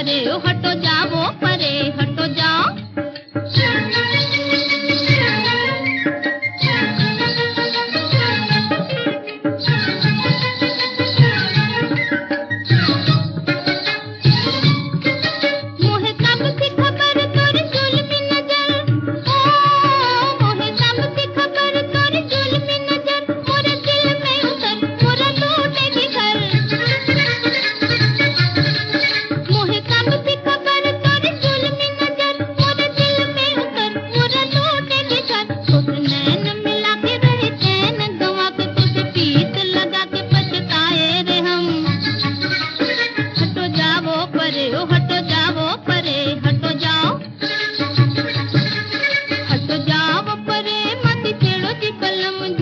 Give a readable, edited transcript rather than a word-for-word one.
परे, ओ हटो जाओ परे, हटो जाओ। मोहे कब सी खबर तोरी जुल्मी नजर, ओ मोहे कब सी खबर तोरी जुल्मी नजर, मोरे दिल में उतर मोरा लूटेगी घर। मोहे कब सी खबर तोरी जुल्मी नजर, मोरे दिल में उतर मोरा लूटेगी घर। तुझ नैन मिला के रहे चैन गवा के, तुझे पीत लगा के पछताए रे हम। हटो जाओ परे, ओ हटो जाओ परे, हटो जाओ। हटो जाओ परे, मत छेड़ो जी कलम।